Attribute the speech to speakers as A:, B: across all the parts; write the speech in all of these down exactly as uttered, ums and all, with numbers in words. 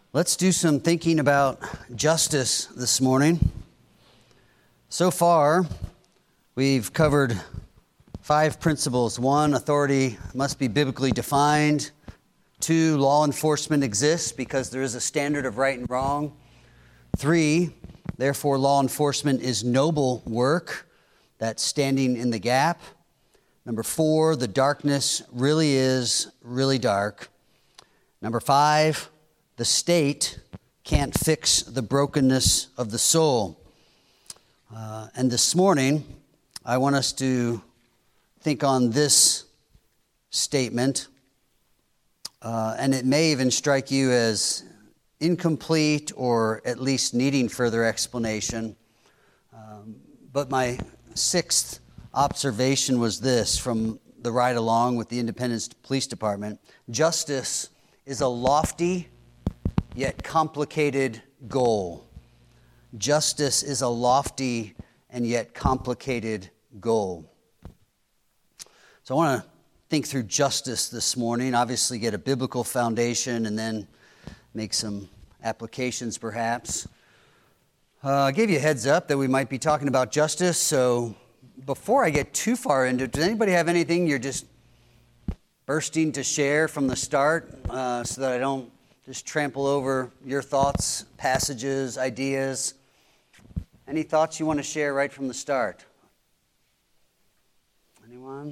A: Let's do some thinking about justice this morning. So far, we've covered five principles. One, authority must be biblically defined. Two, law enforcement exists because there is a standard of right and wrong. Three, therefore, law enforcement is noble work. That's standing in the gap. Number four, the darkness really is really dark. Number five, the state can't fix the brokenness of the soul. Uh, and this morning, I want us to think on this statement, uh, and it may even strike you as incomplete or at least needing further explanation. Um, but my sixth observation was this from the ride along with the Independence Police Department. Justice is a lofty yet complicated goal. Justice is a lofty and yet complicated goal. So I want to think through justice this morning, obviously get a biblical foundation and then make some applications perhaps. Uh, I gave you a heads up that we might be talking about justice, so before I get too far into it, does anybody have anything you're just bursting to share from the start uh, so that I don't just trample over your thoughts, passages, ideas? Any thoughts you want to share right from the start? Anyone?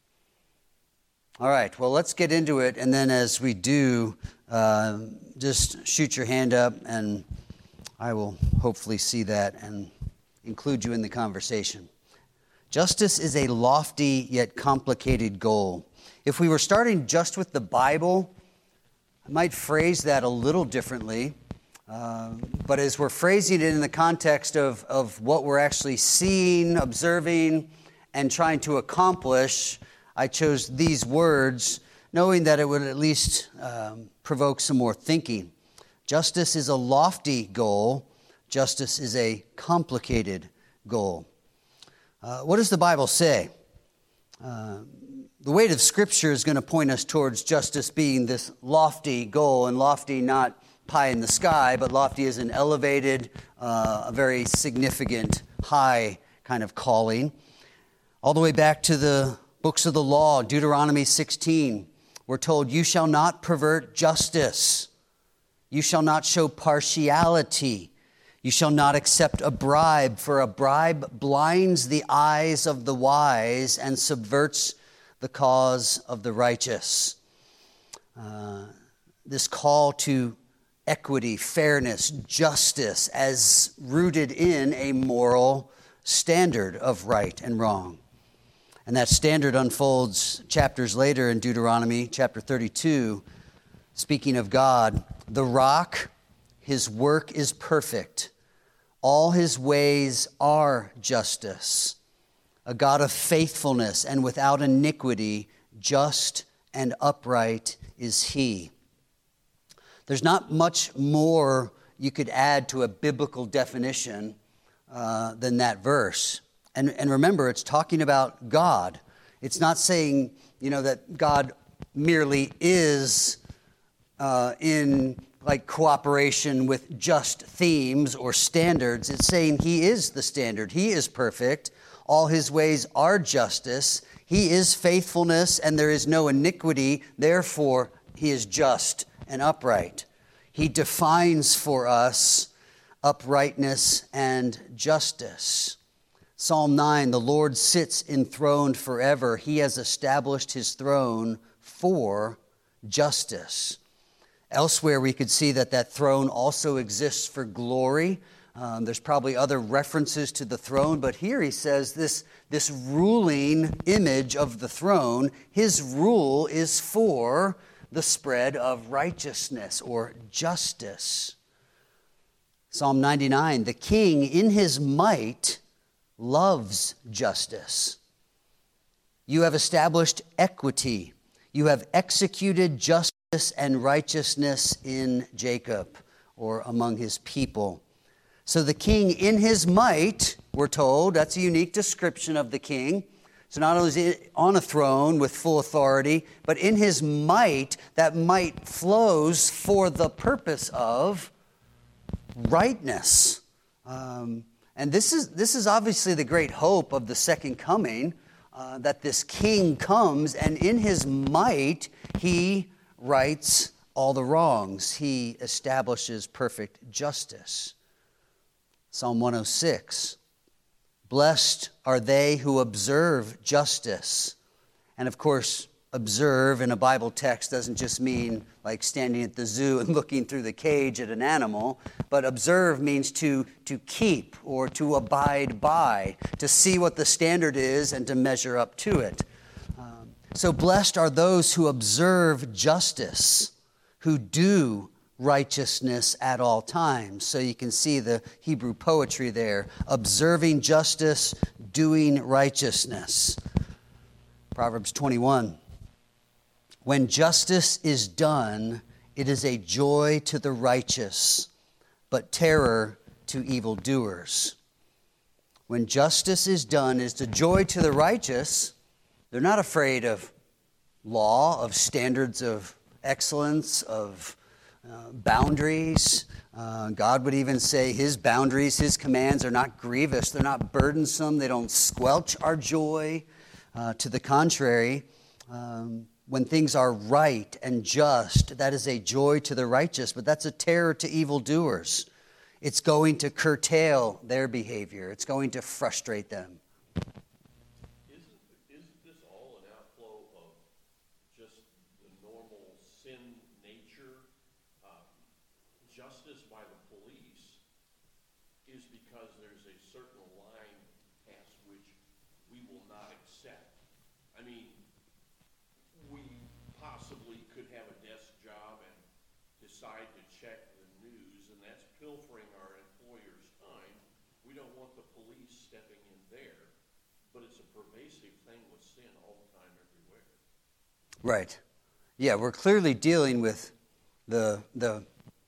A: All right, well, let's get into it, and then as we do, uh, just shoot your hand up, and I will hopefully see that and include you in the conversation. Justice is a lofty yet complicated goal. If we were starting just with the Bible, I might phrase that a little differently, uh, but as we're phrasing it in the context of, of what we're actually seeing, observing, and trying to accomplish, I chose these words, knowing that it would at least um, provoke some more thinking. Justice is a lofty goal. Justice is a complicated goal. Uh, what does the Bible say? Uh, The weight of Scripture is going to point us towards justice being this lofty goal, and lofty not pie in the sky, but lofty is an elevated, uh, a very significant, high kind of calling. All the way back to the books of the law, Deuteronomy sixteen, we're told, "You shall not pervert justice. You shall not show partiality. You shall not accept a bribe, for a bribe blinds the eyes of the wise and subverts the cause of the righteous." Uh, this call to equity, fairness, justice as rooted in a moral standard of right and wrong. And that standard unfolds chapters later in Deuteronomy chapter thirty-two, speaking of God. "The rock, his work is perfect. All his ways are justice. A God of faithfulness and without iniquity, just and upright is he." There's not much more you could add to a biblical definition uh, than that verse. And, and remember, it's talking about God. It's not saying, you know, that God merely is uh, in like cooperation with just themes or standards. It's saying he is the standard. He is perfect. All his ways are justice. He is faithfulness, and there is no iniquity. Therefore, he is just and upright. He defines for us uprightness and justice. Psalm nine, "The Lord sits enthroned forever. He has established his throne for justice." Elsewhere, we could see that that throne also exists for glory. Um, there's probably other references to the throne, but here he says this, this ruling image of the throne, his rule is for the spread of righteousness or justice. Psalm ninety-nine, "The king in his might loves justice. You have established equity. You have executed justice and righteousness in Jacob," or among his people. So the king in his might, we're told, that's a unique description of the king. So not only is he on a throne with full authority, but in his might, that might flows for the purpose of rightness. Um, and this is this is obviously the great hope of the second coming, uh, that this king comes, and in his might, he rights all the wrongs. He establishes perfect justice. Psalm one oh six, blessed are they who observe justice. And of course, observe in a Bible text doesn't just mean like standing at the zoo and looking through the cage at an animal, but observe means to, to keep or to abide by, to see what the standard is and to measure up to it. Um, so blessed are those who observe justice, who do righteousness at all times. So you can see the Hebrew poetry there, observing justice, doing righteousness. Proverbs twenty-one, when justice is done, it is a joy to the righteous, but terror to evildoers. When justice is done, it's a joy to the righteous. They're not afraid of law, of standards of excellence, of uh, boundaries. Uh, God would even say his boundaries, his commands are not grievous. They're not burdensome. They don't squelch our joy. Uh, to the contrary, um, when things are right and just, that is a joy to the righteous, but that's a terror to evildoers. It's going to curtail their behavior. It's going to frustrate them.
B: Isn't, isn't this all an outflow of just the normal sin nature? Uh, justice by the police is because there's a certain line past which we will not accept. I mean, we possibly could have a desk job and decide to check the news, and that's pilfering our employer's time. We don't want the police stepping in there, but it's a pervasive thing with sin all the time everywhere.
A: Right. Yeah, we're clearly dealing with the the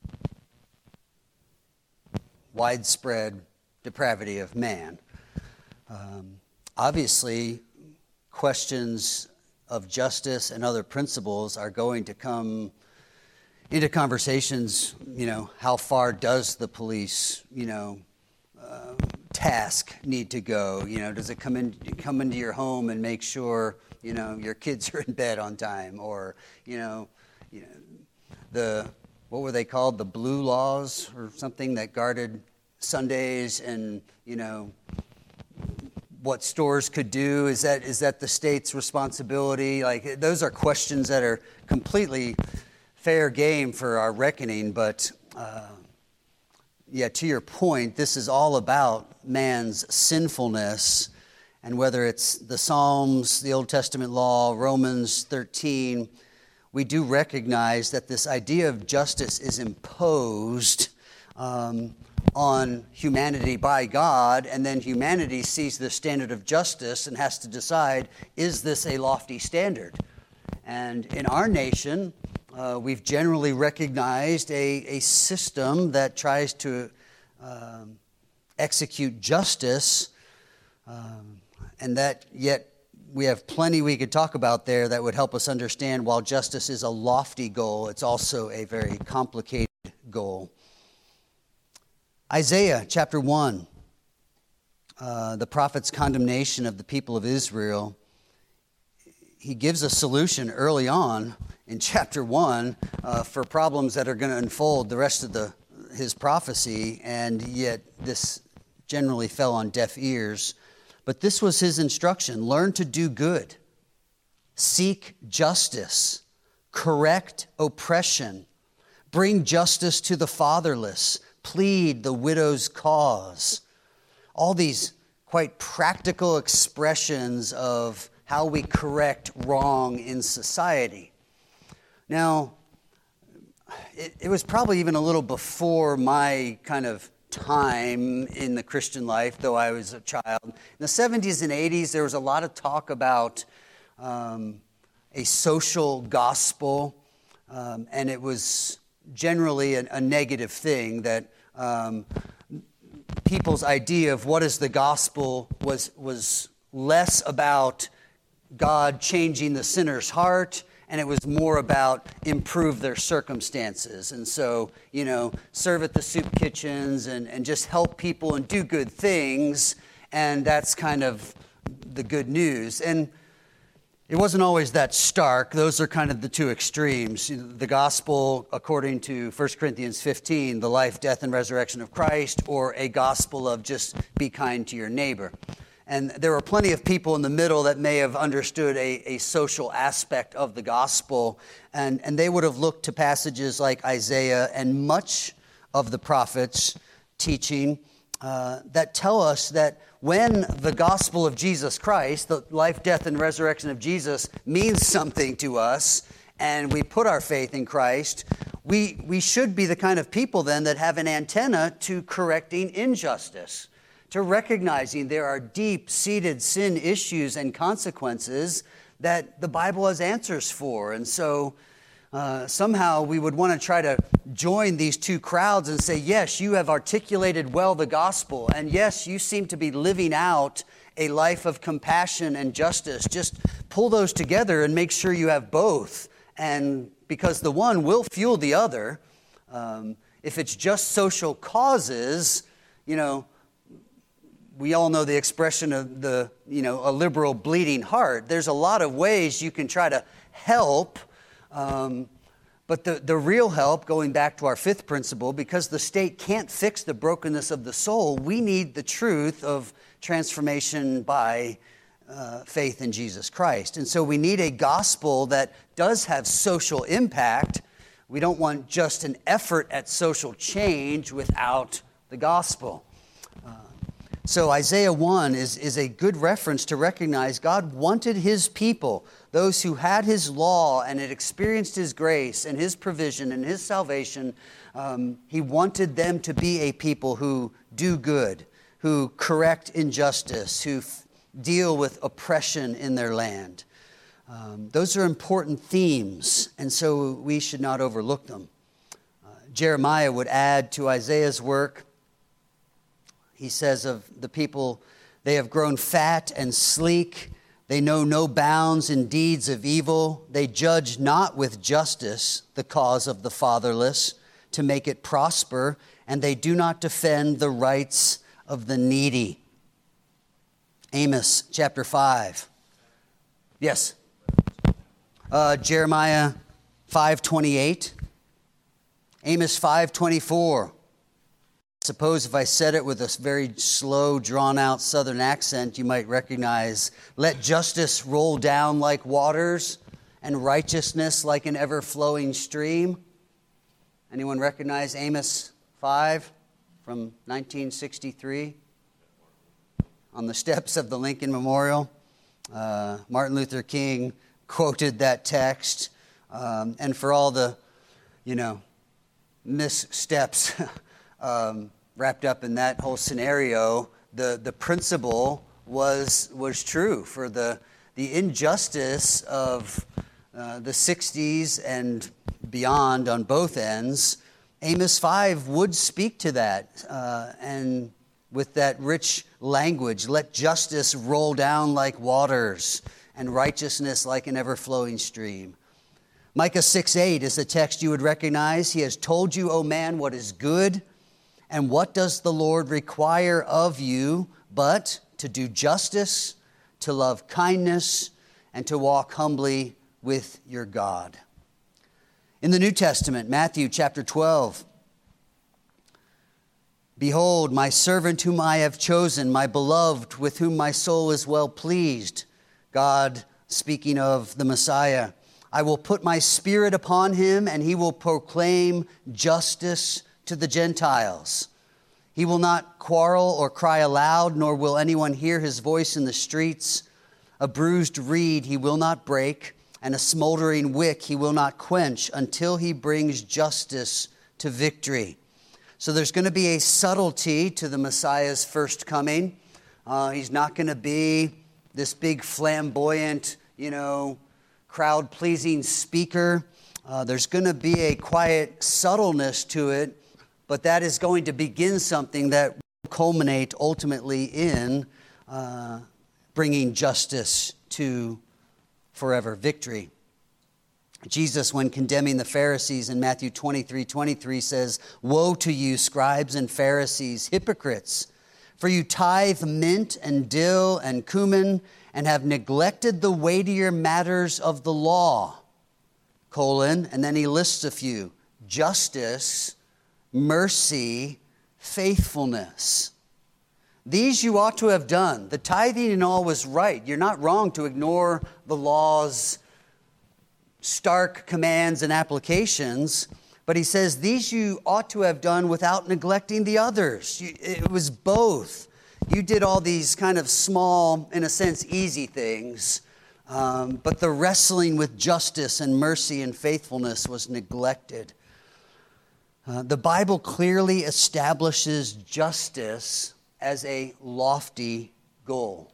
A: widespread depravity of man. Um, obviously, questions of justice and other principles are going to come into conversations. You know, how far does the police, you know, uh, task need to go? You know, does it come in, come into your home and make sure, you know, your kids are in bed on time, or, you know, you know, the, what were they called? The blue laws or something that guarded Sundays, and, you know, what stores could do. Is that is that the state's responsibility? Like, those are questions that are completely fair game for our reckoning. But uh, yeah, to your point, this is all about man's sinfulness, and whether it's the Psalms, the Old Testament law, Romans thirteen, we do recognize that this idea of justice is imposed um, on humanity by God, and then humanity sees the standard of justice and has to decide, is this a lofty standard? And in our nation, uh, we've generally recognized a, a system that tries to um, execute justice, um, and that yet we have plenty we could talk about there that would help us understand while justice is a lofty goal, it's also a very complicated goal. Isaiah chapter one, uh, the prophet's condemnation of the people of Israel, he gives a solution early on in chapter one uh, for problems that are going to unfold the rest of the his prophecy, and yet this generally fell on deaf ears. But this was his instruction: learn to do good, seek justice, correct oppression, bring justice to the fatherless, plead the widow's cause. All these quite practical expressions of how we correct wrong in society. Now, it, it was probably even a little before my kind of time in the Christian life, though I was a child. In the seventies and eighties, there was a lot of talk about um, a social gospel, um, and it was generally a, a negative thing that um, people's idea of what is the gospel was was less about God changing the sinner's heart, and it was more about improve their circumstances. And so, you know, serve at the soup kitchens and, and just help people and do good things. And that's kind of the good news. And it wasn't always that stark. Those are kind of the two extremes. The gospel, according to First Corinthians fifteen, the life, death, and resurrection of Christ, or a gospel of just be kind to your neighbor. And there were plenty of people in the middle that may have understood a, a social aspect of the gospel, and, and they would have looked to passages like Isaiah and much of the prophets' teaching uh, that tell us that when the gospel of Jesus Christ, the life, death, and resurrection of Jesus, means something to us, and we put our faith in Christ, we, we should be the kind of people then that have an antenna to correcting injustice, to recognizing there are deep-seated sin issues and consequences that the Bible has answers for. And so uh, somehow we would want to try to join these two crowds and say, yes, you have articulated well the gospel, and yes, you seem to be living out a life of compassion and justice. Just pull those together and make sure you have both. And because the one will fuel the other. Um, if it's just social causes, you know, we all know the expression of the, you know, a liberal bleeding heart. There's a lot of ways you can try to help, um, but the, the real help, going back to our fifth principle, because the state can't fix the brokenness of the soul, we need the truth of transformation by uh, faith in Jesus Christ. And so we need a gospel that does have social impact. We don't want just an effort at social change without the gospel. So Isaiah one is, is a good reference to recognize God wanted his people, those who had his law and had experienced his grace and his provision and his salvation. Um, he wanted them to be a people who do good, who correct injustice, who f- deal with oppression in their land. Um, those are important themes, and so we should not overlook them. Uh, Jeremiah would add to Isaiah's work. He says of the people, they have grown fat and sleek. They know no bounds in deeds of evil. They judge not with justice the cause of the fatherless to make it prosper, and they do not defend the rights of the needy. Amos chapter five. Yes. Uh, Jeremiah five twenty-eight. Amos five twenty-four. Suppose if I said it with a very slow, drawn-out southern accent, you might recognize, let justice roll down like waters and righteousness like an ever-flowing stream. Anyone recognize Amos five from nineteen sixty-three? On the steps of the Lincoln Memorial, uh, Martin Luther King quoted that text. Um, and for all the, you know, missteps um, wrapped up in that whole scenario, the, the principle was was true for the the injustice of uh, the sixties and beyond on both ends. Amos five would speak to that, uh, and with that rich language, let justice roll down like waters and righteousness like an ever-flowing stream. Micah six eight is a text you would recognize. He has told you, O man, what is good. And what does the Lord require of you but to do justice, to love kindness, and to walk humbly with your God? In the New Testament, Matthew chapter twelve, behold, my servant whom I have chosen, my beloved, with whom my soul is well pleased. God speaking of the Messiah. I will put my spirit upon him, and he will proclaim justice to the Gentiles. He will not quarrel or cry aloud, nor will anyone hear his voice in the streets. A bruised reed he will not break, and a smoldering wick he will not quench until he brings justice to victory. So there's going to be a subtlety to the Messiah's first coming. Uh, he's not going to be this big flamboyant, you know, crowd-pleasing speaker. Uh, there's going to be a quiet subtleness to it, but that is going to begin something that will culminate ultimately in uh, bringing justice to forever victory. Jesus, when condemning the Pharisees in Matthew twenty-three twenty-three, says, "Woe to you, scribes and Pharisees, hypocrites! For you tithe mint and dill and cumin and have neglected the weightier matters of the law," colon, and then he lists a few: justice, mercy, faithfulness. These you ought to have done. The tithing and all was right. You're not wrong to ignore the law's stark commands and applications, but he says these you ought to have done without neglecting the others. You, it was both. You did all these kind of small, in a sense, easy things, um, but the wrestling with justice and mercy and faithfulness was neglected. Uh, the Bible clearly establishes justice as a lofty goal.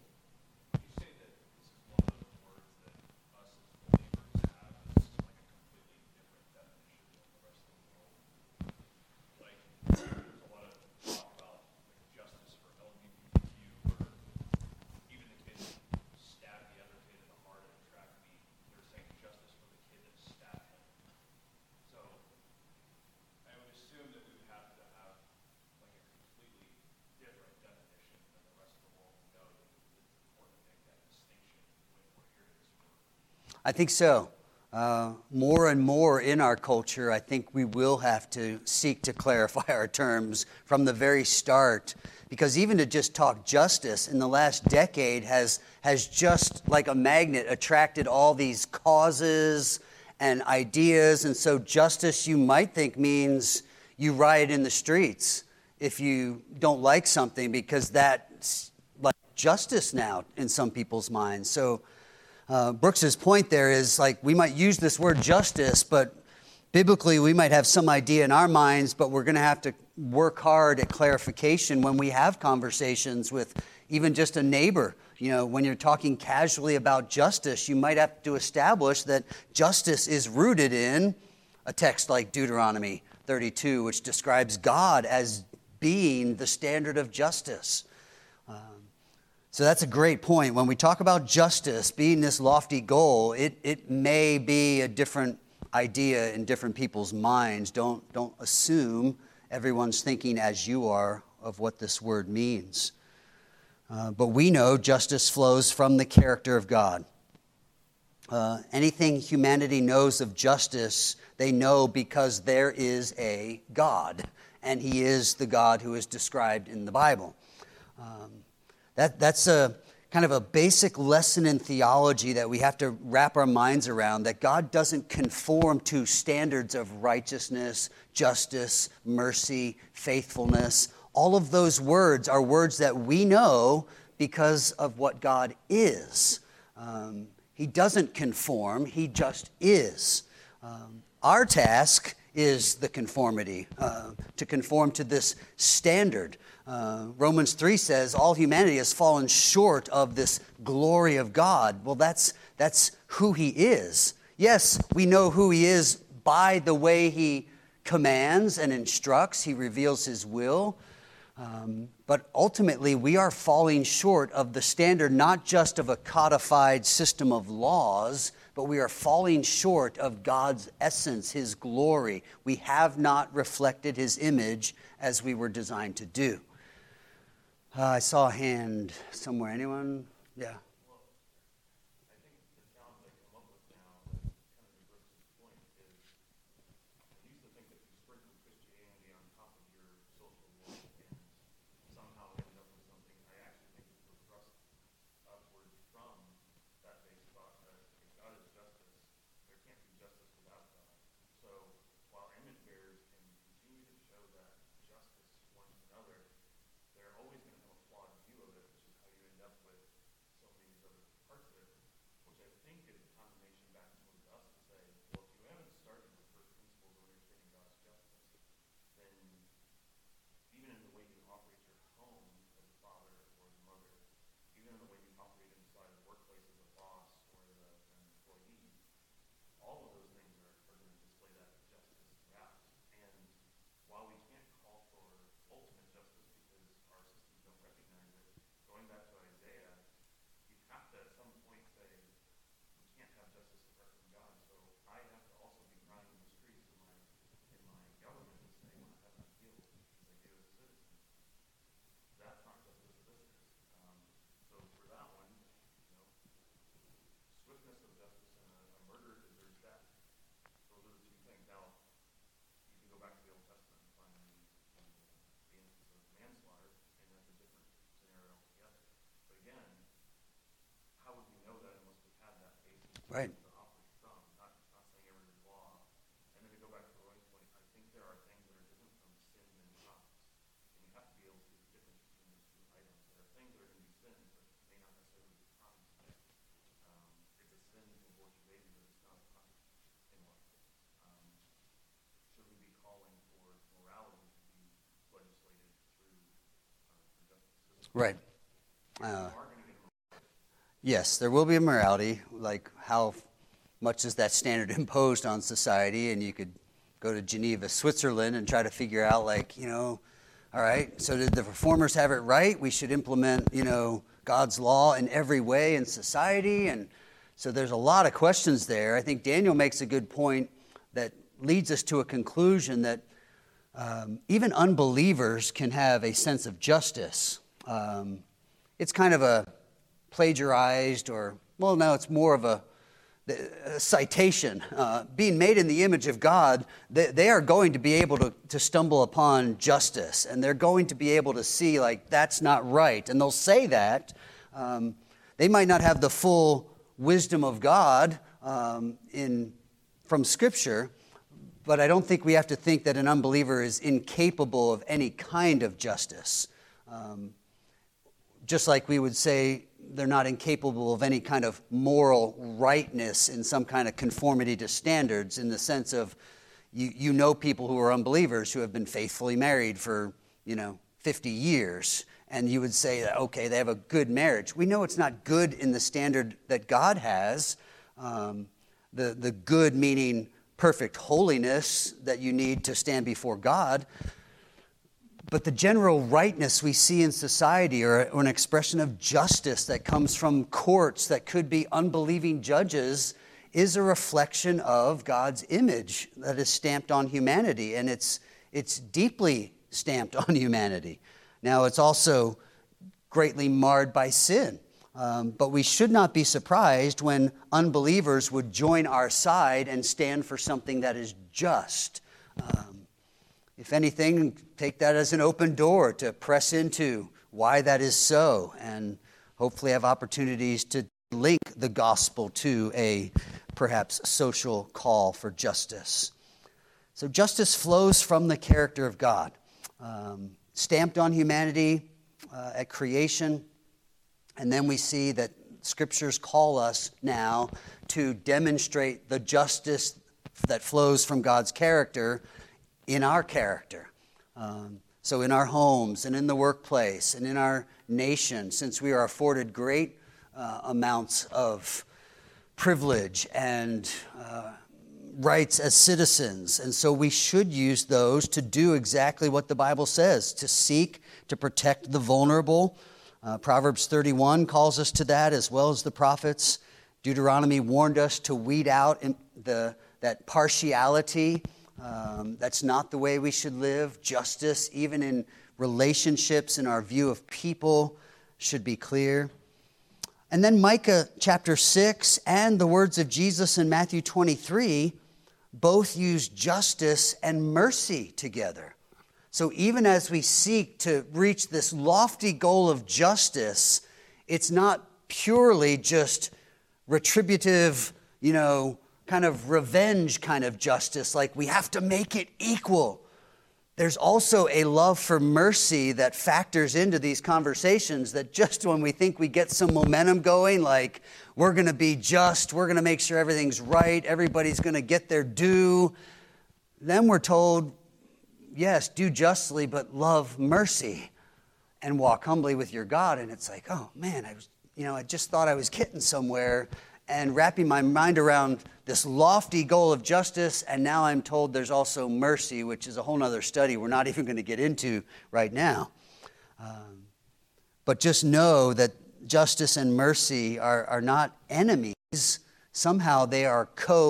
A: I think so. Uh, more and more in our culture, I think we will have to seek to clarify our terms from the very start, because even to just talk justice in the last decade has has just like a magnet attracted all these causes and ideas. And so justice, you might think, means you riot in the streets if you don't like something, because that's like justice now in some people's minds. So Uh, Brooks's point there is, like, we might use this word justice, but biblically we might have some idea in our minds, but we're going to have to work hard at clarification when we have conversations with even just a neighbor. You know, when you're talking casually about justice, you might have to establish that justice is rooted in a text like Deuteronomy thirty-two, which describes God as being the standard of justice. So that's a great point. When we talk about justice being this lofty goal, it, it may be a different idea in different people's minds. Don't, don't assume everyone's thinking as you are of what this word means. Uh, but we know justice flows from the character of God. Uh, anything humanity knows of justice, they know because there is a God, and he is the God who is described in the Bible. Um, That, that's a kind of a basic lesson in theology that we have to wrap our minds around, that God doesn't conform to standards of righteousness, justice, mercy, faithfulness. All of those words are words that we know because of what God is. Um, he doesn't conform, he just is. Um, our task is the conformity, uh, to conform to this standard. Uh, Romans three says all humanity has fallen short of this glory of God. Well, that's that's who he is. Yes, we know who he is by the way he commands and instructs. He reveals his will. Um, but ultimately, we are falling short of the standard, not just of a codified system of laws, but we are falling short of God's essence, his glory. We have not reflected his image as we were designed to do. Uh, I saw a hand somewhere. Anyone? Yeah.
C: Well, I think the challenge I come up with now, kind of to Brooks' point, is I used to think that you sprinkle Christianity on top of your social world and somehow end up with something. I actually think it's progressed upward from that base thought that if God is justice, there can't be justice without God. So while image bearers can continue to show that justice one to another, they're always going to have a flawed view of it, which is how you end up with so many
A: Right.
C: to operate from, not, not saying every law. And then to go back to the running point, I think there are things that are different from sin and promise. And you have to be able to see the difference between those two items. There are things that are going to be sins, but may not necessarily be promises. Um, it's a sin to abort your baby, but it's not a promise in a lot of ways. Um, should we be calling for morality to be legislated through uh, the justice system?
A: Right. Uh,
C: We are going to get
A: yes, there will be a morality, like how much is that standard imposed on society, and you could go to Geneva, Switzerland, and try to figure out, like, you know, all right, so did the reformers have it right? We should implement, you know, God's law in every way in society, and so there's a lot of questions there. I think Daniel makes a good point that leads us to a conclusion that um, even unbelievers can have a sense of justice. Um, it's kind of a plagiarized or, well, no, it's more of a, a citation. Uh, being made in the image of God, they, they are going to be able to, to stumble upon justice, and they're going to be able to see, like, that's not right. And they'll say that. Um, they might not have the full wisdom of God um, in from Scripture, but I don't think we have to think that an unbeliever is incapable of any kind of justice. Um, just like we would say they're not incapable of any kind of moral rightness in some kind of conformity to standards, in the sense of you, you know people who are unbelievers who have been faithfully married for, you know, fifty years, and you would say that, okay, they have a good marriage. We know it's not good in the standard that God has, um, the, the good meaning perfect holiness that you need to stand before God. But the general rightness we see in society, or, or an expression of justice that comes from courts that could be unbelieving judges, is a reflection of God's image that is stamped on humanity. And it's, it's deeply stamped on humanity. Now, it's also greatly marred by sin. Um, but we should not be surprised when unbelievers would join our side and stand for something that is just. Um, If anything, take that as an open door to press into why that is so, and hopefully have opportunities to link the gospel to a perhaps social call for justice. So justice flows from the character of God, um, stamped on humanity uh, at creation, and then we see that Scriptures call us now to demonstrate the justice that flows from God's character in our character. Um, so in our homes and in the workplace and in our nation, since we are afforded great uh, amounts of privilege and uh, rights as citizens. And so we should use those to do exactly what the Bible says, to seek to protect the vulnerable. Uh, Proverbs thirty-one calls us to that, as well as the prophets. Deuteronomy warned us to weed out in the, that partiality. Um, that's not the way we should live. Justice, even in relationships and our view of people, should be clear. And then Micah chapter six and the words of Jesus in Matthew twenty-three both use justice and mercy together. So even as we seek to reach this lofty goal of justice, it's not purely just retributive, you know, kind of revenge kind of justice, like we have to make it equal. There's also a love for mercy that factors into these conversations, that just when we think we get some momentum going, like we're going to be just, we're going to make sure everything's right, everybody's going to get their due, then we're told, yes, do justly, but love mercy and walk humbly with your God. And it's like, oh man, I was, you know, I just thought I was getting somewhere, and wrapping my mind around this lofty goal of justice, and now I'm told there's also mercy, which is a whole other study we're not even going to get into right now. Um, but just know that justice and mercy are, are not enemies. Somehow they are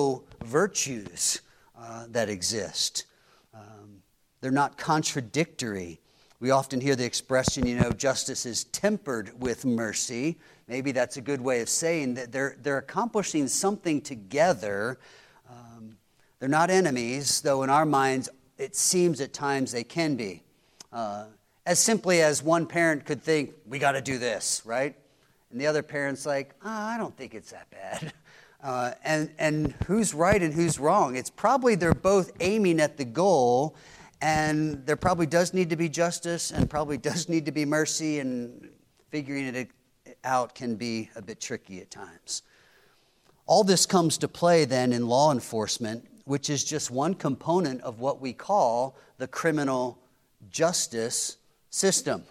A: co-virtues uh, that exist. Um, they're not contradictory. We often hear the expression, you know, justice is tempered with mercy. Maybe that's a good way of saying that they're they're accomplishing something together. Um, they're not enemies, though in our minds it seems at times they can be. Uh, as simply as one parent could think, we got to do this, right? And the other parent's like, oh, I don't think it's that bad. Uh, and, and who's right and who's wrong? It's probably they're both aiming at the goal, and there probably does need to be justice and probably does need to be mercy, and figuring it out can be a bit tricky at times. All this comes to play then in law enforcement, which is just one component of what we call the criminal justice system.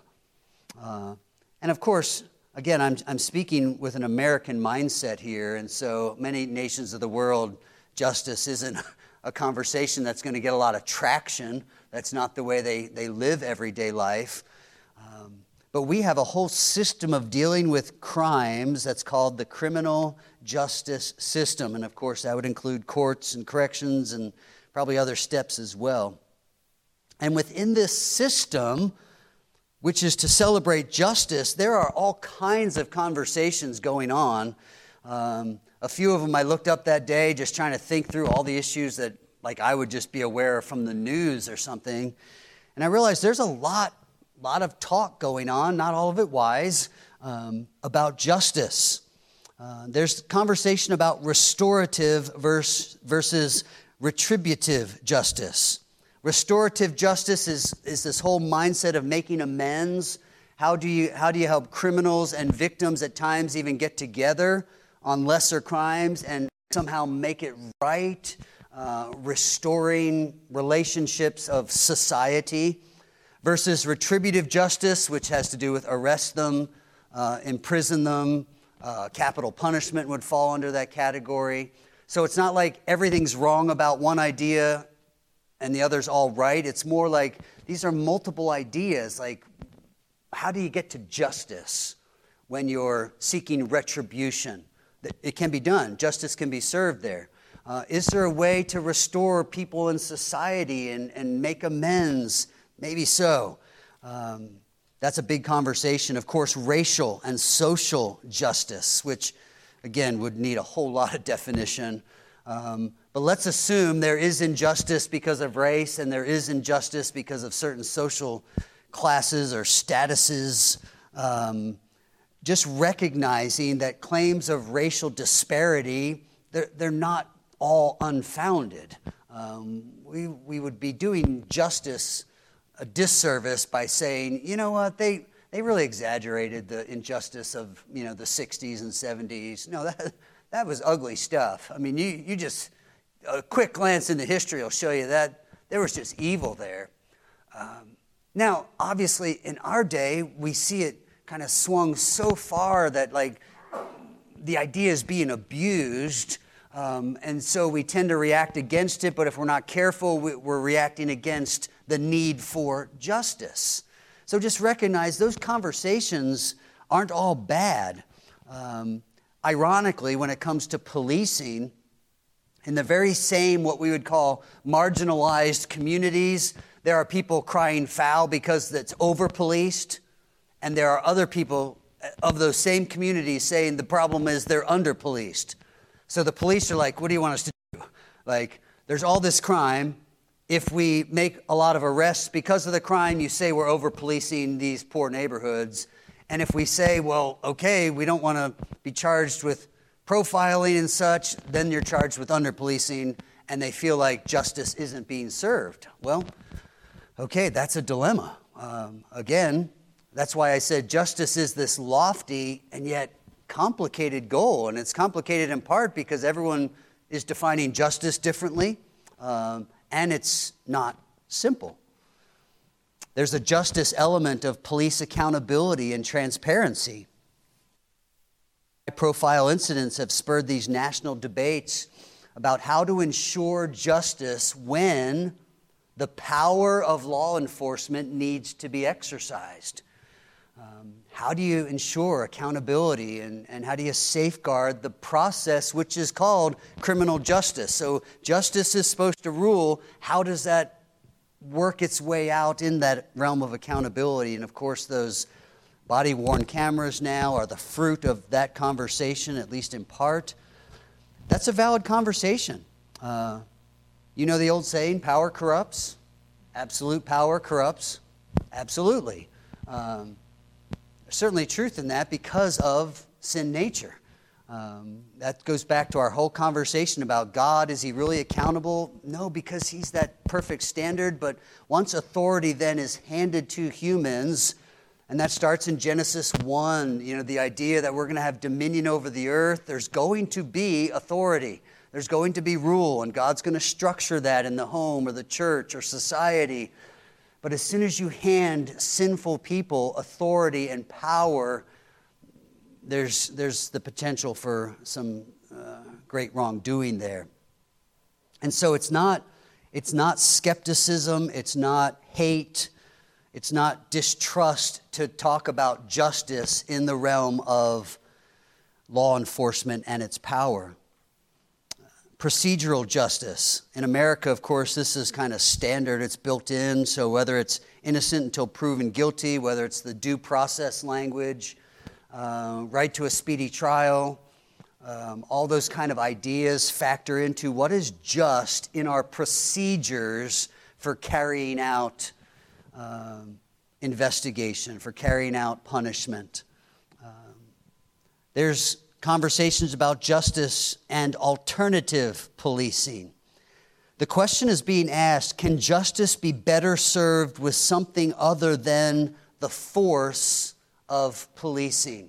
A: Uh, and of course, again, I'm, I'm speaking with an American mindset here, and so many nations of the world, justice isn't a conversation that's going to get a lot of traction. That's not the way they, they live everyday life. Um, but we have a whole system of dealing with crimes that's called the criminal justice system. And of course, that would include courts and corrections and probably other steps as well. And within this system, which is to celebrate justice, there are all kinds of conversations going on. Um, a few of them I looked up that day, just trying to think through all the issues that, like, I would just be aware of from the news or something. And I realized there's a lot, lot of talk going on, not all of it wise, um, about justice. Uh, there's conversation about restorative verse, versus retributive justice. Restorative justice is, is this whole mindset of making amends. How do you, how do you help criminals and victims at times even get together on lesser crimes and somehow make it right, uh, restoring relationships of society, versus retributive justice, which has to do with arrest them, uh, imprison them. Uh, capital punishment would fall under that category. So it's not like everything's wrong about one idea and the other's all right. It's more like these are multiple ideas. Like, how do you get to justice when you're seeking retribution? It can be done. Justice can be served there. Uh, is there a way to restore people in society and, and make amends? Maybe so. Um, that's a big conversation. Of course, racial and social justice, which, again, would need a whole lot of definition. Um, but let's assume there is injustice because of race and there is injustice because of certain social classes or statuses. Um, just recognizing that claims of racial disparity, they're, they're not all unfounded. Um, we, we would be doing justice a disservice by saying, you know what, they, they really exaggerated the injustice of, you know, the sixties and seventies. No, that... That was ugly stuff. I mean, you, you just, a quick glance into history will show you that there was just evil there. Um, now, obviously, in our day, we see it kind of swung so far that, like, the idea is being abused, um, and so we tend to react against it, but if we're not careful, we, we're reacting against the need for justice. So just recognize those conversations aren't all bad. Um, Ironically, when it comes to policing, in the very same what we would call marginalized communities, there are people crying foul because it's over-policed, and there are other people of those same communities saying the problem is they're under-policed. So the police are like, what do you want us to do? Like, there's all this crime. If we make a lot of arrests because of the crime, you say we're over-policing these poor neighborhoods. And if we say, well, okay, we don't want to be charged with profiling and such, then you're charged with under-policing, and they feel like justice isn't being served. Well, okay, that's a dilemma. Um, again, that's why I said justice is this lofty and yet complicated goal. And it's complicated in part because everyone is defining justice differently, um, and it's not simple. There's a justice element of police accountability and transparency. High-profile incidents have spurred these national debates about how to ensure justice when the power of law enforcement needs to be exercised. Um, how do you ensure accountability, and, and how do you safeguard the process which is called criminal justice? So justice is supposed to rule. How does that work its way out in that realm of accountability? And of course, those body-worn cameras now are the fruit of that conversation, at least in part. That's a valid conversation. Uh, you know the old saying, power corrupts. Absolute power corrupts. Absolutely. Um, there's certainly truth in that because of sin nature. Um, that goes back to our whole conversation about God. Is he really accountable? No, because he's that perfect standard. But once authority then is handed to humans, and that starts in Genesis one, you know, the idea that we're going to have dominion over the earth, there's going to be authority. There's going to be rule, and God's going to structure that in the home or the church or society. But as soon as you hand sinful people authority and power, There's there's the potential for some uh, great wrongdoing there. And so it's not it's not skepticism, it's not hate, it's not distrust to talk about justice in the realm of law enforcement and its power. Procedural justice. In America, of course, this is kind of standard. It's built in. So whether it's innocent until proven guilty, whether it's the due process language, Uh, right to a speedy trial, um, all those kind of ideas factor into what is just in our procedures for carrying out um, investigation, for carrying out punishment. Um, there's conversations about justice and alternative policing. The question is being asked, can justice be better served with something other than the force of policing?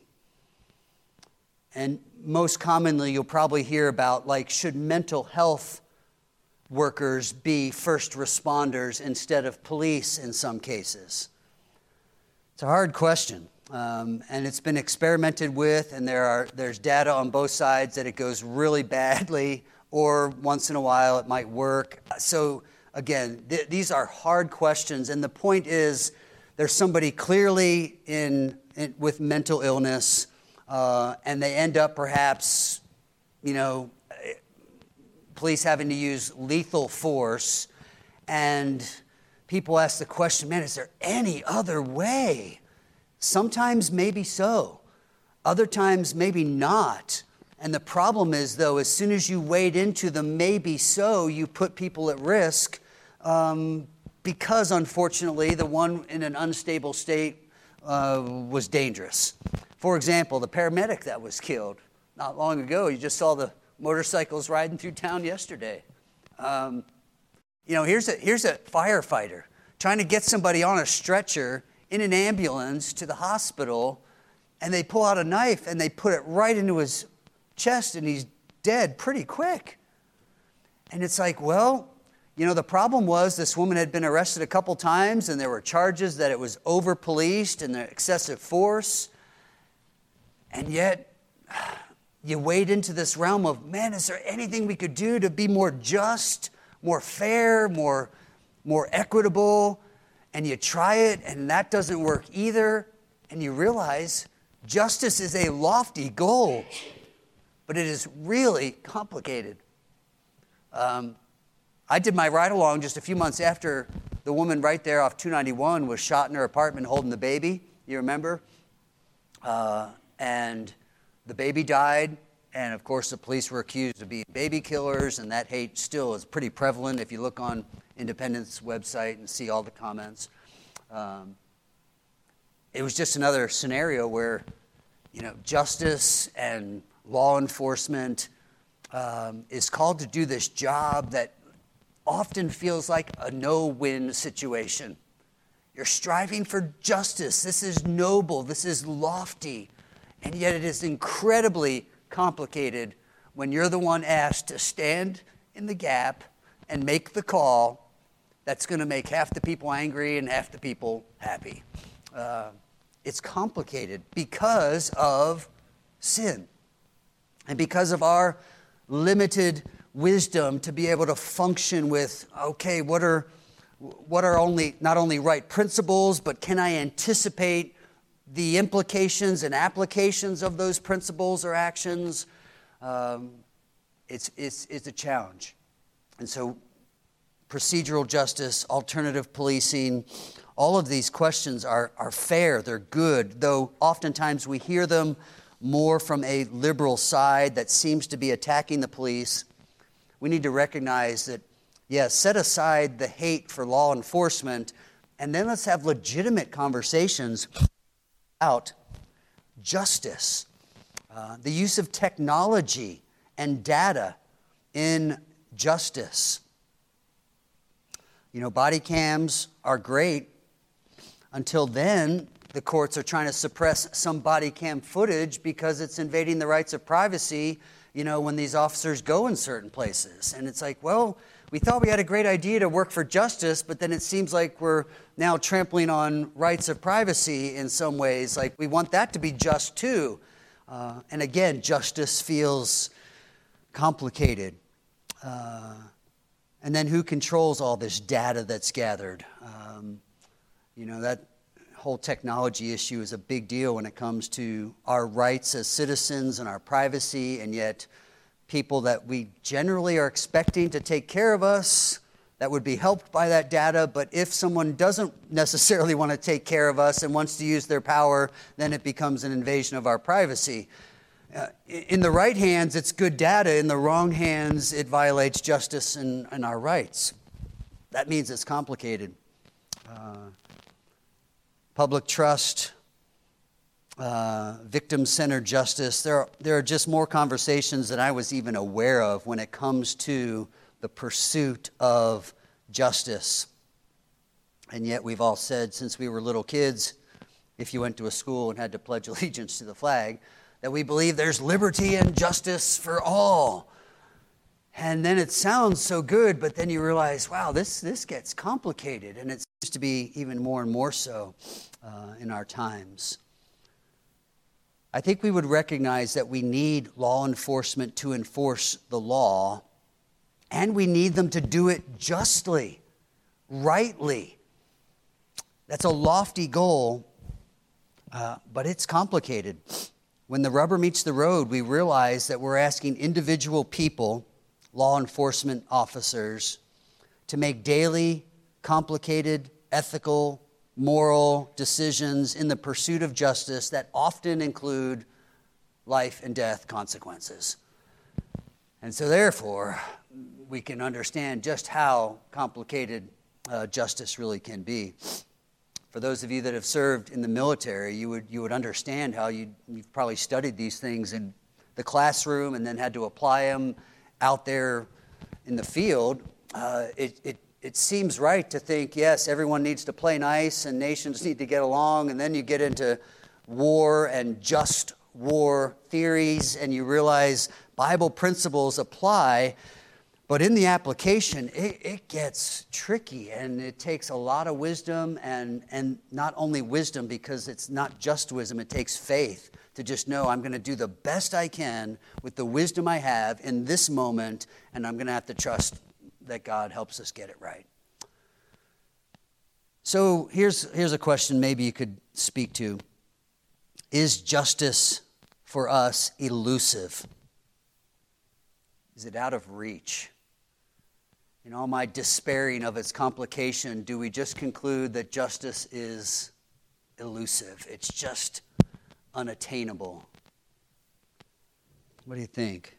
A: And most commonly, you'll probably hear about, like, should mental health workers be first responders instead of police in some cases? It's a hard question, um, and it's been experimented with, and there are there's data on both sides that it goes really badly, or once in a while it might work. So again, th- these are hard questions, and the point is, there's somebody clearly in, in with mental illness, uh, and they end up perhaps, you know, police having to use lethal force, and people ask the question, man, is there any other way? Sometimes maybe so. Other times maybe not. And the problem is, though, as soon as you wade into the maybe so, you put people at risk, um, because, unfortunately, the one in an unstable state uh, was dangerous. For example, the paramedic that was killed not long ago, you just saw the motorcycles riding through town yesterday. Um, you know, here's a, here's a firefighter trying to get somebody on a stretcher in an ambulance to the hospital, and they pull out a knife and they put it right into his chest, and he's dead pretty quick. And it's like, well, you know, the problem was this woman had been arrested a couple times, and there were charges that it was over-policed and the excessive force. And yet, you wade into this realm of, man, is there anything we could do to be more just, more fair, more, more equitable? And you try it, and that doesn't work either. And you realize justice is a lofty goal, but it is really complicated. Um, I did my ride-along just a few months after the woman right there off two ninety-one was shot in her apartment holding the baby. You remember? Uh, and the baby died. And, of course, the police were accused of being baby killers, and that hate still is pretty prevalent if you look on Independent's website and see all the comments. Um, it was just another scenario where, you know, justice and law enforcement um, is called to do this job that often feels like a no-win situation. You're striving for justice. This is noble. This is lofty. And yet it is incredibly complicated when you're the one asked to stand in the gap and make the call that's going to make half the people angry and half the people happy. Uh, it's complicated because of sin and because of our limited wisdom to be able to function with, okay, what are what are only not only right principles, but can I anticipate the implications and applications of those principles or actions? Um, it's it's it's a challenge. And so procedural justice, alternative policing, all of these questions are, are fair, they're good, though oftentimes we hear them more from a liberal side that seems to be attacking the police. We need to recognize that, yes, set aside the hate for law enforcement, and then let's have legitimate conversations about justice. uh, the use of technology and data in justice. You know, body cams are great. Until then, the courts are trying to suppress some body cam footage because it's invading the rights of privacy, you know, when these officers go in certain places. And it's like, well, we thought we had a great idea to work for justice, but then it seems like we're now trampling on rights of privacy in some ways. Like, we want that to be just too. Uh, and again, justice feels complicated. Uh, and then who controls all this data that's gathered? Um, you know, that whole technology issue is a big deal when it comes to our rights as citizens and our privacy, and yet people that we generally are expecting to take care of us, that would be helped by that data, but if someone doesn't necessarily want to take care of us and wants to use their power, then it becomes an invasion of our privacy. Uh, in the right hands, it's good data. In the wrong hands, it violates justice and, and our rights. That means it's complicated. Uh, Public trust, uh, victim-centered justice. There are, there are just more conversations than I was even aware of when it comes to the pursuit of justice. And yet we've all said since we were little kids, if you went to a school and had to pledge allegiance to the flag, that we believe there's liberty and justice for all. And then it sounds so good, but then you realize, wow, this, this gets complicated, and it seems to be even more and more so uh, in our times. I think we would recognize that we need law enforcement to enforce the law, and we need them to do it justly, rightly. That's a lofty goal, uh, but it's complicated. When the rubber meets the road, we realize that we're asking individual people, law enforcement officers, to make daily, complicated, ethical, moral decisions in the pursuit of justice that often include life and death consequences. And so therefore, we can understand just how complicated uh, justice really can be. For those of you that have served in the military, you would you would understand how you you've probably studied these things in the classroom and then had to apply them out there in the field. Uh, it, it it seems right to think, yes, everyone needs to play nice and nations need to get along, and then you get into war and just war theories and you realize Bible principles apply, but in the application, it, it gets tricky, and it takes a lot of wisdom, and, and not only wisdom, because it's not just wisdom, it takes faith to just know I'm going to do the best I can with the wisdom I have in this moment, and I'm going to have to trust that God helps us get it right. So here's, here's a question maybe you could speak to. Is justice for us elusive? Is it out of reach? In all my despairing of its complication, do we just conclude that justice is elusive? It's just unattainable. What do you think?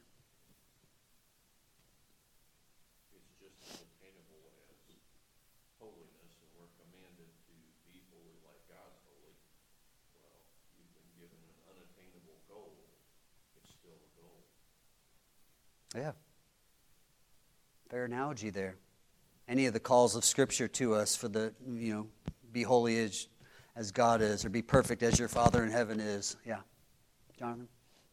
B: It's just as attainable as holiness, and we're commanded to be holy like God's holy. Well, you've been given an unattainable goal. It's still a goal.
A: Yeah. Fair analogy there. Any of the calls of Scripture to us for the, you know, be holy as, as God is, or be perfect as your Father in heaven is. Yeah. Jonathan?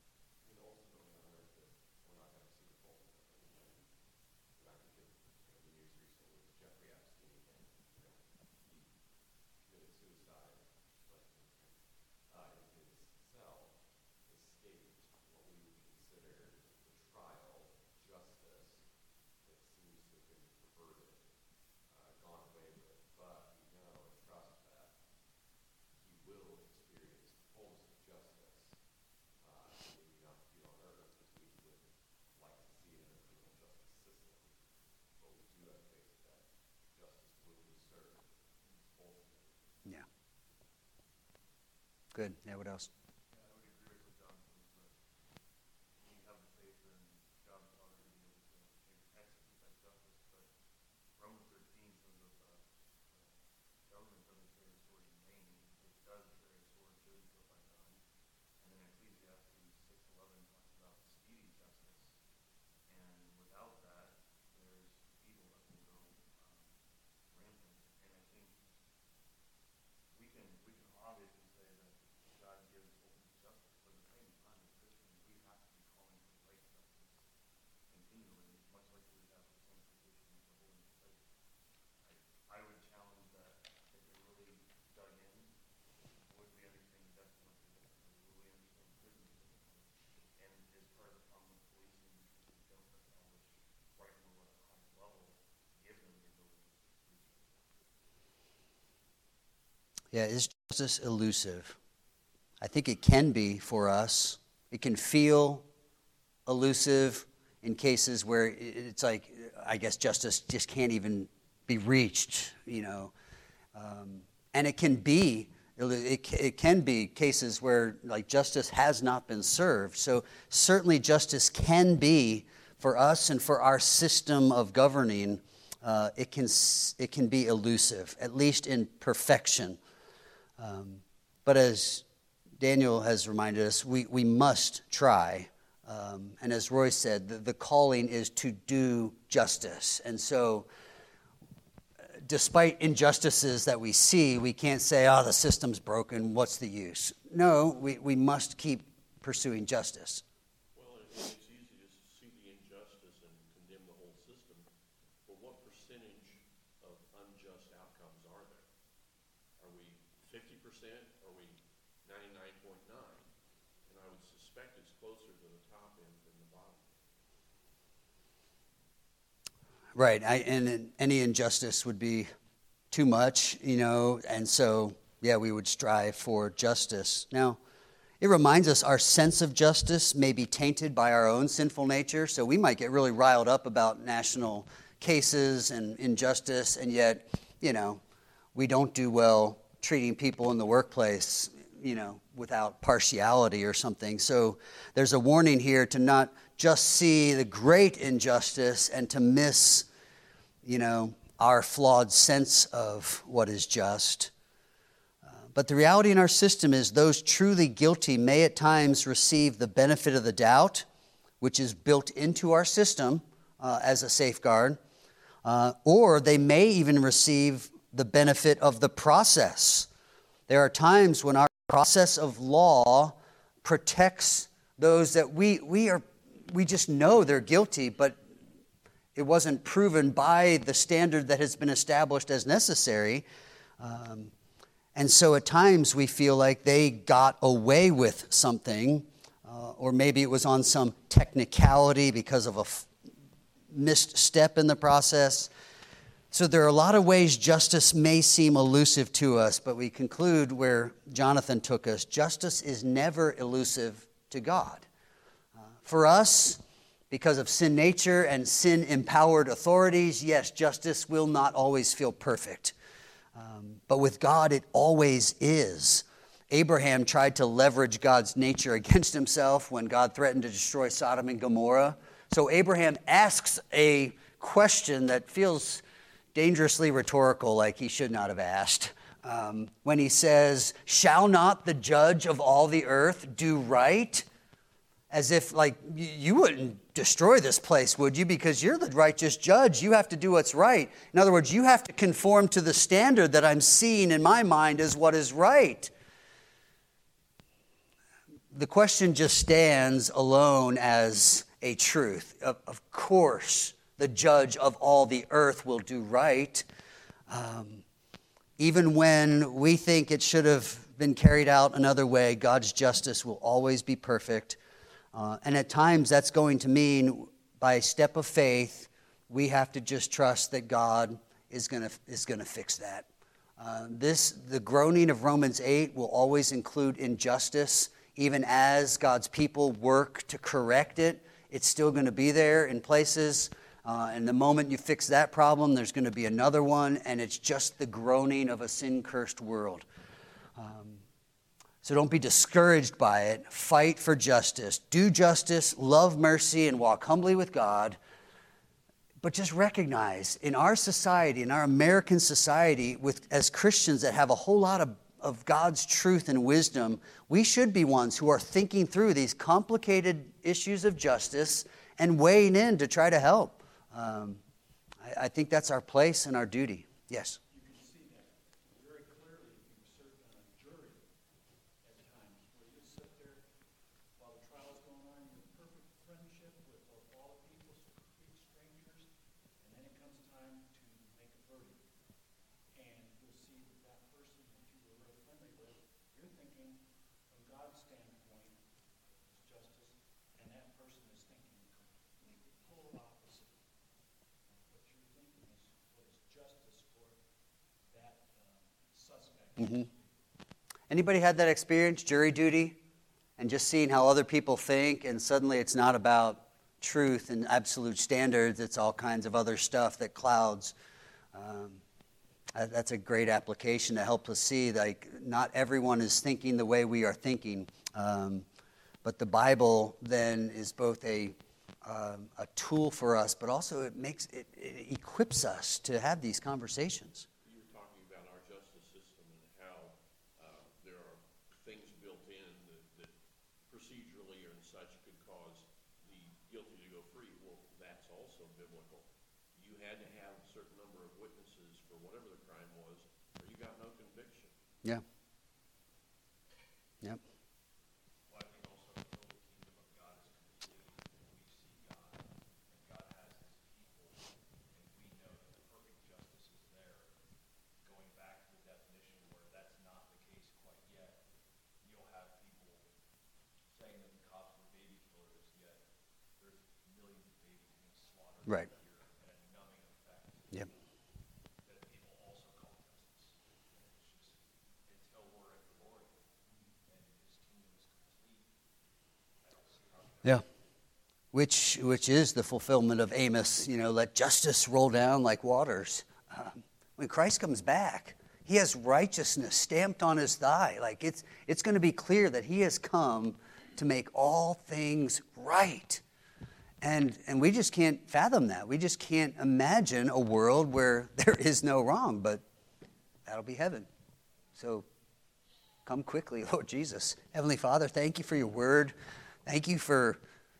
A: Yeah. Good. Yeah, what else?
C: Yeah, I would agree with what Jonathan said. We have the faith in God's power to be able to execute that justice, but Romans thirteen says that the, the government doesn't carry a sword in vain. It does carry a sword to kill by God. And then Ecclesiastes six
A: Yeah, is justice elusive? I think it can be for us. It can feel elusive in cases where it's like, I guess justice just can't even be reached, you know. Um, and it can be, it, it can be cases where like justice has not been served. So certainly justice can be for us and for our system of governing, uh, it can it can be elusive, at least in perfection. Um, but as Daniel has reminded us, we, we must try. Um, and as Roy said, the, the calling is to do justice. And so despite injustices that we see, we can't say, oh, the system's broken, what's the use? No, we, we must keep pursuing justice.
B: Well, it- it's easy to see the injustice and condemn the whole system, but what percentage of unjust outcomes are there? Are we fifty percent? Are we ninety-nine point nine? And I would suspect it's closer to the top end than the bottom.
A: Right, I, and any injustice would be too much, you know, and so, yeah, we would strive for justice. Now, it reminds us our sense of justice may be tainted by our own sinful nature, so we might get really riled up about national cases and injustice, and yet, you know, we don't do well treating people in the workplace, you know, without partiality or something. So there's a warning here to not just see the great injustice and to miss, you know, our flawed sense of what is just. Uh, but the reality in our system is those truly guilty may at times receive the benefit of the doubt, which is built into our system uh, as a safeguard, uh, or they may even receive the benefit of the process. There are times when our process of law protects those that we we are we just know they're guilty, but it wasn't proven by the standard that has been established as necessary. Um, and so at times we feel like they got away with something, uh, or maybe it was on some technicality because of a f- missed step in the process. So there are a lot of ways justice may seem elusive to us, but we conclude where Jonathan took us. Justice is never elusive to God. Uh, for us, because of sin nature and sin-empowered authorities, yes, justice will not always feel perfect. Um, but with God, it always is. Abraham tried to leverage God's nature against himself when God threatened to destroy Sodom and Gomorrah. So Abraham asks a question that feels dangerously rhetorical, like he should not have asked. Um, when he says, "Shall not the judge of all the earth do right?" As if, like, you wouldn't destroy this place, would you? Because you're the righteous judge. You have to do what's right. In other words, you have to conform to the standard that I'm seeing in my mind as what is right. The question just stands alone as a truth. Of, of course, the judge of all the earth will do right. Um, even when we think it should have been carried out another way, God's justice will always be perfect. Uh, and at times that's going to mean, by a step of faith, we have to just trust that God is going to is going to fix that. Uh, this the groaning of Romans eight will always include injustice, even as God's people work to correct it. It's still going to be there in places. Uh, and the moment you fix that problem, there's going to be another one, and it's just the groaning of a sin-cursed world. Um, So don't be discouraged by it. Fight for justice. Do justice, love mercy, and walk humbly with God. But just recognize, in our society, in our American society, with as Christians that have a whole lot of, of God's truth and wisdom, we should be ones who are thinking through these complicated issues of justice and weighing in to try to help. Um, I, I think that's our place and our duty. Yes? Mm-hmm. Anybody had that experience, jury duty, and just seeing how other people think, and suddenly it's not about truth and absolute standards, it's all kinds of other stuff that clouds. Um, that's a great application to help us see, like, not everyone is thinking the way we are thinking, um, but the Bible then is both a um, a tool for us, but also it makes it, it equips us to have these conversations.
B: You were talking about our justice system and how uh, there are things built in that, that procedurally or such could cause the guilty to go free. Well, that's also biblical. You had to have a certain number of witnesses for whatever the crime was, or you got no conviction.
A: Yeah. Yep.
C: Well, I think also the whole kingdom of God is complete when we see God, and God has his people, and we know that the perfect justice is there. Going back to the definition where that's not the case quite yet, you'll have people saying that the cops were baby killers, yet there's millions of babies being slaughtered
A: Right.
C: here, and a numbing effect
A: Yep.
C: that people also call justice. And it's just, until we're at glory and his kingdom is complete, I don't see how that
A: Yeah. Which which is the fulfillment of Amos, you know, let justice roll down like waters. Um, when Christ comes back, he has righteousness stamped on his thigh. Like it's it's going to be clear that he has come to make all things right. And and we just can't fathom that. We just can't imagine a world where there is no wrong, but that'll be heaven. So come quickly, Lord Jesus. Heavenly Father, thank you for your word. Thank you for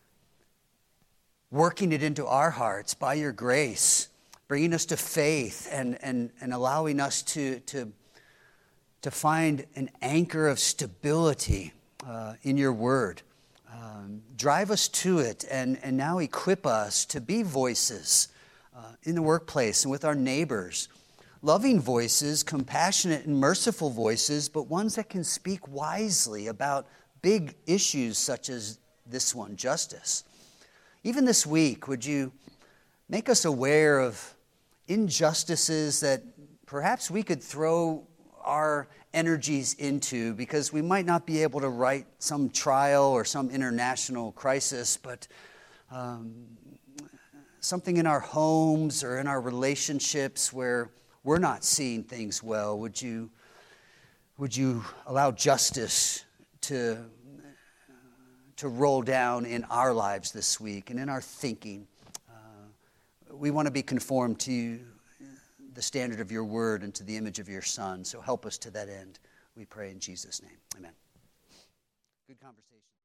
A: working it into our hearts by your grace, bringing us to faith and, and, and allowing us to, to, to find an anchor of stability uh, in your word. Um, drive us to it and, and now equip us to be voices uh, in the workplace and with our neighbors. Loving voices, compassionate and merciful voices, but ones that can speak wisely about big issues such as this one, justice. Even this week, would you make us aware of injustices that perhaps we could throw our energies into because we might not be able to right some trial or some international crisis, but um, something in our homes or in our relationships where we're not seeing things well. Would you, would you allow justice to to roll down in our lives this week and in our thinking? Uh, we want to be conformed to the standard of your word and to the image of your Son. So help us to that end. We pray in Jesus' name. Amen. Good conversation.